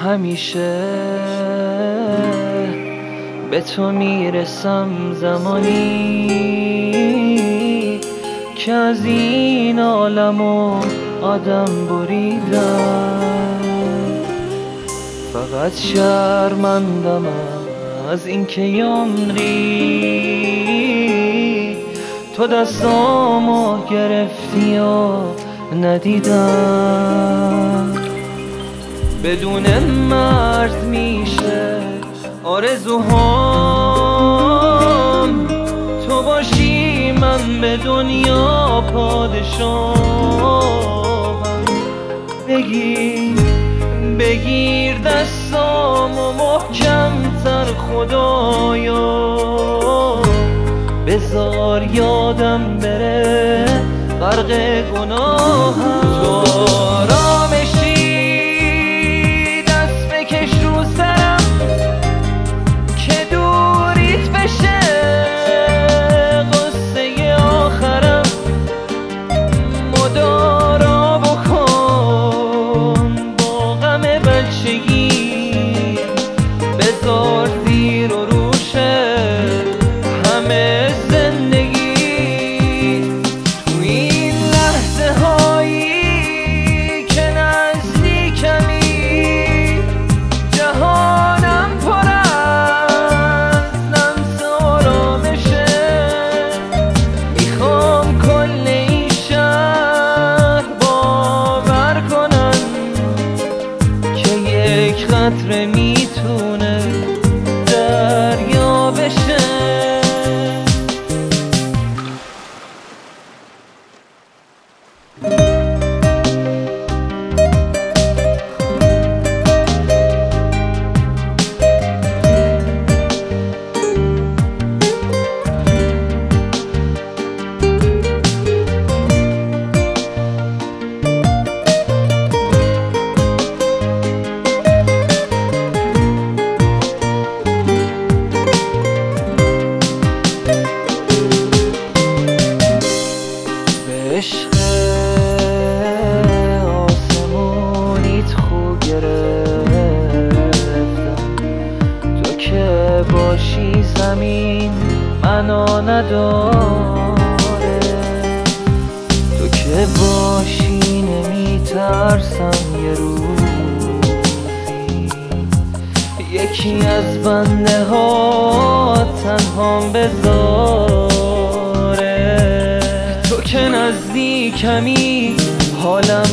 همیشه به تو میرسم زمانی که از این عالمو آدم بریدم. فقط شرمندم از اینکه عمری تو دستامو گرفتی و ندیدم. بدون مرز میشه آرزوهام، تو باشی من به دنیا پادشاهم. بگیر دستامو محکم تر خدایا، بذار یادم بره غرق گناهم. تو آرامشی دست بکش رو سرم که دوریت بشه قصه آخرم. مدارا بکن با غم بچگی، بذار زیر و روشه همه زندگی. تو این لحظه هایی که نزدیکمی، جهانم پر از لمس آرامشه. میخوام کل این شهر باور کنن که یک قطره میتونه دریا بشه. عشق آسمونیت خو گرفتم، تو که باشی زمین منو نداره. تو که باشی نمیترسم یه روزی یکی از بنده ها تنهام بذاره. تو که نزدیکمی حالم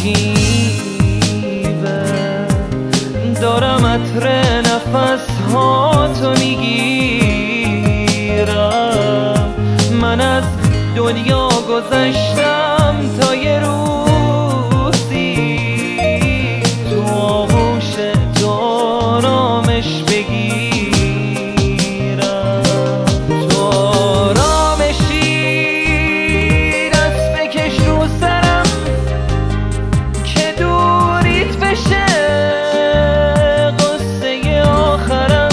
عجیبه، دارم عطر نفس ها تو میگیرم. من از دنیا گذشتم تا یه روزی تو آغوش تو آرامش بگیرم. تو آرامشی دست بکش رو سرم که دوریت بشه قصه آخرم.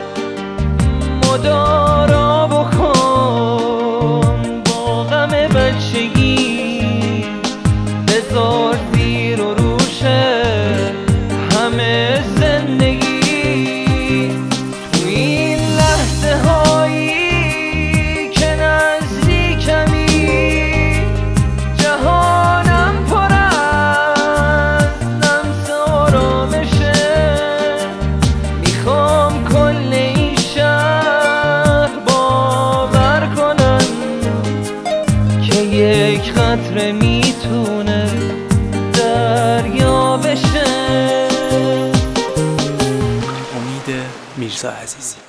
مدارا بکن با غم بچگی، بذار زیر و روشه همه زندگی. تو این لحظه هایی که نزدیکمی، جهانم پر از لمس آرامشه. میخوام کل این شهر باور کنن که یک قطره میتونه دریا بشه. امید میرزا عزیزی.